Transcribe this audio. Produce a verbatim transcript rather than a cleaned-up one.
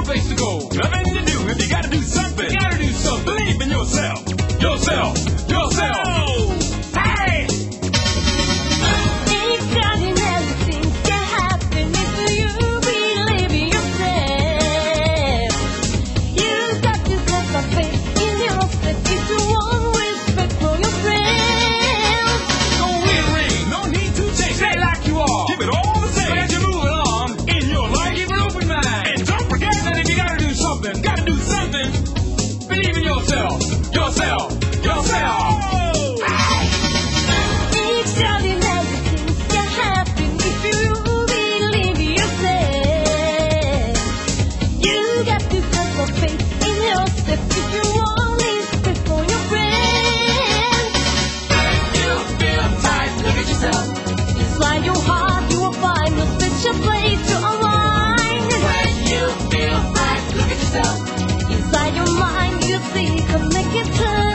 place to go, nothing to do. If you gotta do something, you gotta do something. Believe in yourself, yourself, yourself. Hey! Extraordinary things can happen if you believe in yourself. You got to have a faith in yourself if you want respect for your friends. Don't weary, no need to change. Stay like you are, keep it all the same. As you're moving on in your life, keep an open mind. And don't forget that if you gotta do something, gotta do something. Believe in yourself, yourself, yourself. Extraordinary things can happen if you believe in yourself. You got to have a faith in yourself if you want respect for your friends. You feel tight, look at yourself. Inside your heart, you will find a special place to align. When you feel right, look at yourself. Inside your mind, you see connected to